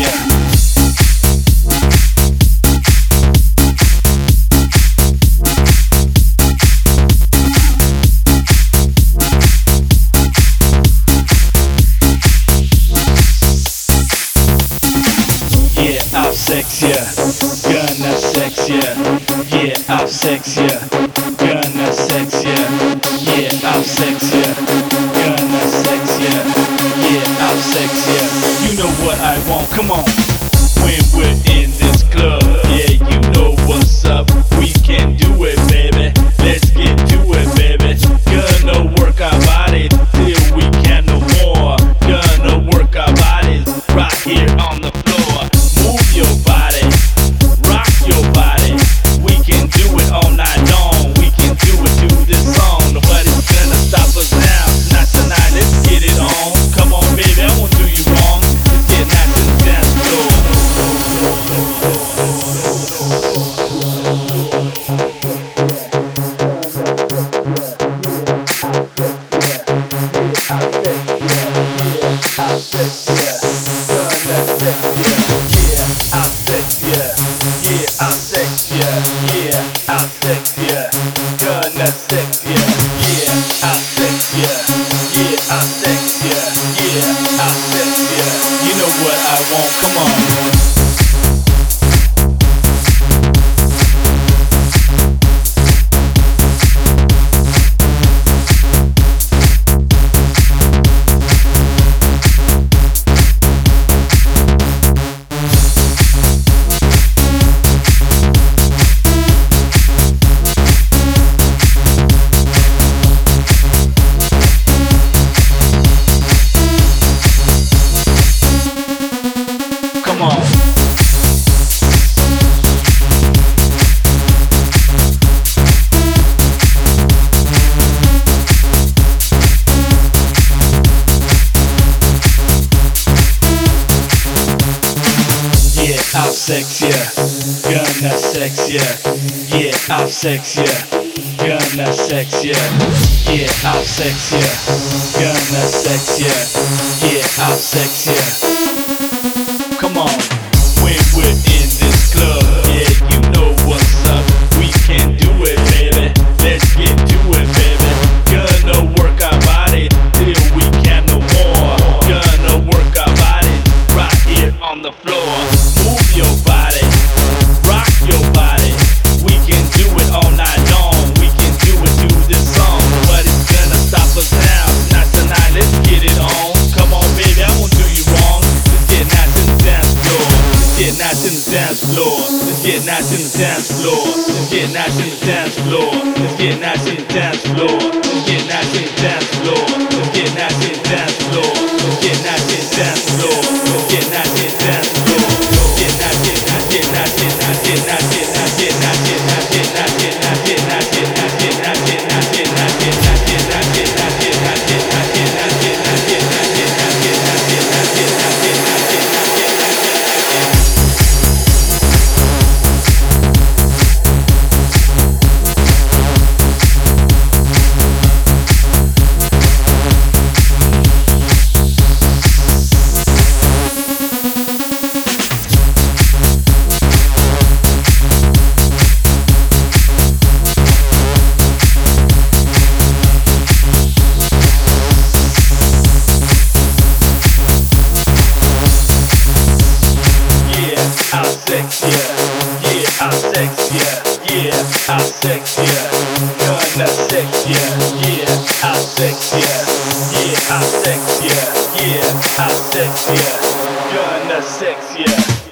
I'll sex ya, gonna sex ya. Yeah, I'll sex ya, gonna sex ya. Yeah, I'll sex ya, gonna sex ya. Yeah, I'll sex ya. You know what I want, come on. When we're in this club, yeah, you know what's up. We can do it, baby. Let's get to it, baby. Gonna work our bodies till we can no more. Gonna work our bodies right here on the floor. Move your body, rock your body. We can do it all night long. We can do it to this song. Nobody's gonna stop us now. Not tonight, let's get it on. Come on, baby, I won't do you wrong. Let's get nice to the dance floor. You know what I want, come on. I'll sex ya, gonna sex ya. Yeah, I'll sex ya, gonna sex ya. Yeah, I'll sex ya, gonna sex ya. Yeah, I'll sex ya. Come on, when we're in this club, yeah, you know what's up. We can do it, baby. Let's get to it, baby. Gonna work our body till we can no more. Gonna work our body right here on the floor. Move your body, rock your body. We can do it all night long. We can do it to this song. Nobody's gonna stop us now. Not tonight, let's get it on. Come on, baby, I won't do you wrong. Let's get nice in the dance floor. Let's get nice in the dance floor. Let's get nice in the dance floor. Let's get nice in the dance floor. Let's get nice in the dance floor. Let's get nice in the dance floor. Let's get nice in the dance floor. Let's get nice in the dance floor. Let's get nice in the dance floor. I'll sex ya, gonna sex ya. Yeah, I'll sex ya. Yeah, I'll sex ya. Yeah, I'll sex ya. Gonna sex ya.